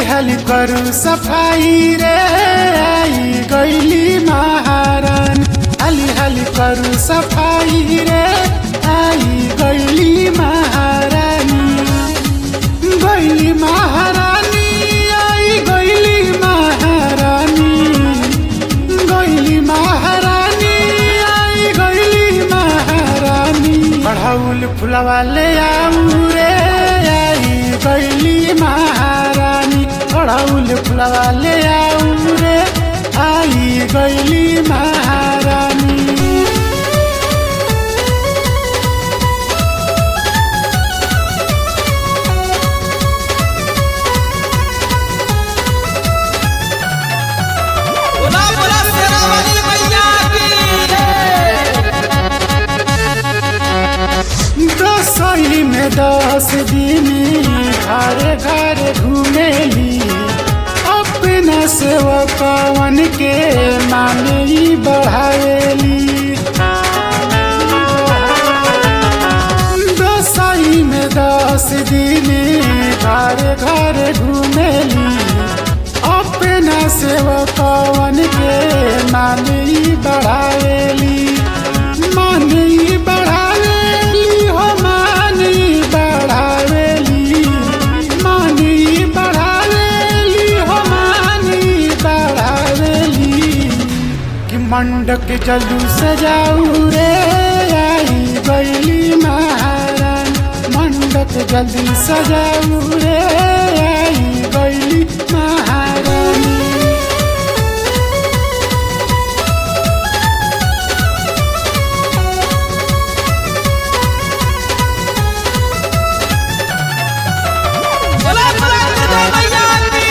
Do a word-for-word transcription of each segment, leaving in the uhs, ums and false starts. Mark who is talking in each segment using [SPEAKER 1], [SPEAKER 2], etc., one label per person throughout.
[SPEAKER 1] हाली करू सफाई रे आई गईली महारानी। हाली हाली करू सफाई रे आई गईली महारानी। गईली महारानी आई गईली महारानी। गईली महारानी आई गईली महारानी। बढ़ाउल फुलवा ले आऊ रे आई गईली महारानी। बढ़ाउल फुलवा ले आऊ रे आई गईली महारानी।
[SPEAKER 2] बोला बोला शेरावाली मैया की।
[SPEAKER 1] दसई में दस दिन घरे घरे घूमेली। अपना सेवकवन के माने बढ़ावेली। दसई में दस दिन घरे घरे घूमेली। अपना सेवकवन के माने बढ़ावेली। माने बढ़ावेली हो माने बढ़ावेली। माने बढ़ावेली हो माने बढ़ावेली। कि मंडक जल्दी सजाऊ रे आई गईली महारानी। मंडक जल्दी सजाऊ रे आई गईली महारानी।
[SPEAKER 2] बोला बोला दुर्गा मैया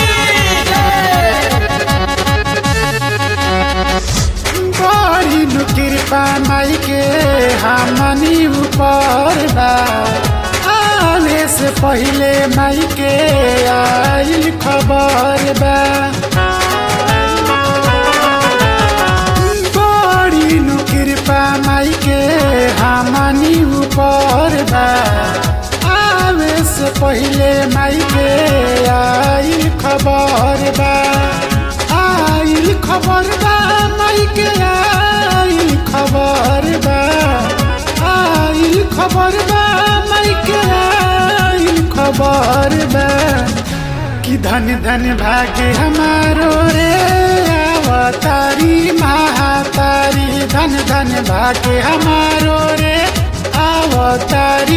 [SPEAKER 2] की।
[SPEAKER 1] बड़ी नु कृपा माई के हमनी ऊपर बा। आवे से पहले माई के आइल खबर बा। बड़ी नु कृपा माई के हमनी ऊपर बा। आवे से पहले माई के आइल खबर बा। आइल खबर बा माई के आइल खबर बा। आइल खबर बा माई के आइल खबर बा। कि धन धन भाग्य हमारो रे अवतारी महातारी। धन धन भाग्य हमारो रे अवतारी।